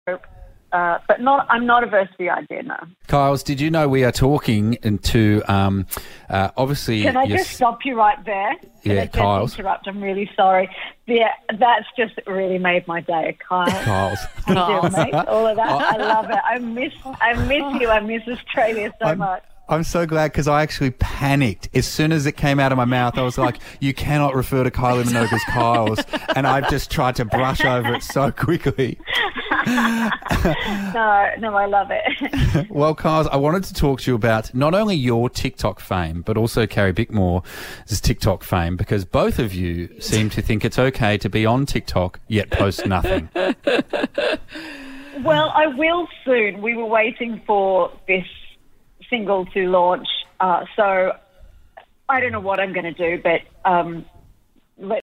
But I'm not averse to the idea, no. Kyles, did you know we are talking to obviously... Can I just stop you right there? Yeah, Kyles. Interrupt. I'm really sorry. Yeah, that's just really made my day, Kyles. Kyles. Mate, all of that. I love it. I miss you. I miss Australia so much. I'm so glad because I actually panicked. As soon as it came out of my mouth, I was like, you cannot refer to Kylie Minogue as Kyles. And I've just tried to brush over it so quickly. No, I love it. Well, Kyles, I wanted to talk to you about not only your TikTok fame, but also Carrie Bickmore's TikTok fame, because both of you seem to think it's okay to be on TikTok yet post nothing. Well, I will soon. We were waiting for this single to launch, so I don't know what I'm going to do, but